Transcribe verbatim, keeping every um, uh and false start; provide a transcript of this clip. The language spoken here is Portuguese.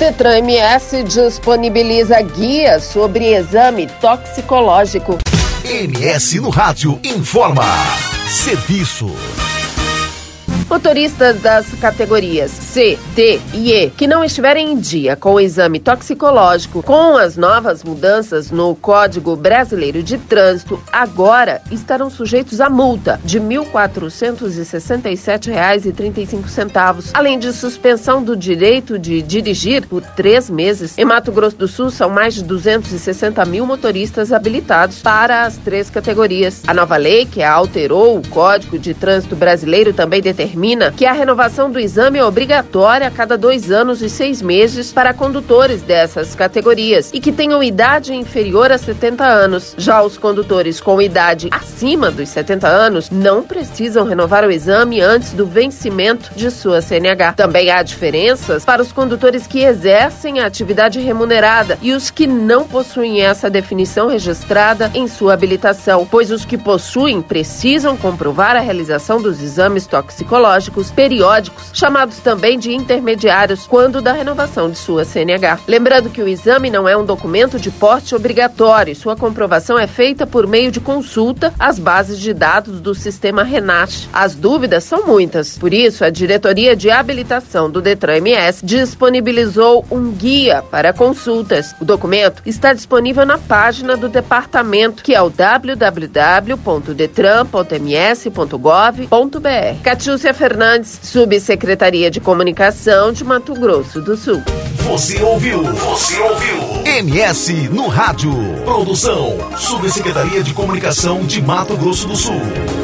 Detran M S disponibiliza guia sobre exame toxicológico. M S no Rádio informa. Serviço. Motoristas das categorias C, D e E que não estiverem em dia com o exame toxicológico com as novas mudanças no Código Brasileiro de Trânsito agora estarão sujeitos a multa de mil quatrocentos e sessenta e sete reais e trinta e cinco centavos, além de suspensão do direito de dirigir por três meses. Em Mato Grosso do Sul são mais de duzentos e sessenta mil motoristas habilitados para as três categorias. A nova lei, que alterou o Código de Trânsito Brasileiro, também determina que a renovação do exame é obrigatória a cada dois anos e seis meses para condutores dessas categorias e que tenham idade inferior a setenta anos. Já os condutores com idade acima dos setenta anos não precisam renovar o exame antes do vencimento de sua C N H. Também há diferenças para os condutores que exercem a atividade remunerada e os que não possuem essa definição registrada em sua habilitação, pois os que possuem precisam comprovar a realização dos exames toxicológicos periódicos, chamados também de intermediários, quando da renovação de sua C N H. Lembrando que o exame não é um documento de porte obrigatório e sua comprovação é feita por meio de consulta às bases de dados do sistema RENASH. As dúvidas são muitas, por isso a Diretoria de Habilitação do Detran M S disponibilizou um guia para consultas. O documento está disponível na página do departamento, que é o w w w ponto detran ponto m s ponto gov ponto b r. Catiúcia Fernandes, Subsecretaria de Comunicação de Mato Grosso do Sul. Você ouviu? Você ouviu? M S no Rádio. Produção, Subsecretaria de Comunicação de Mato Grosso do Sul.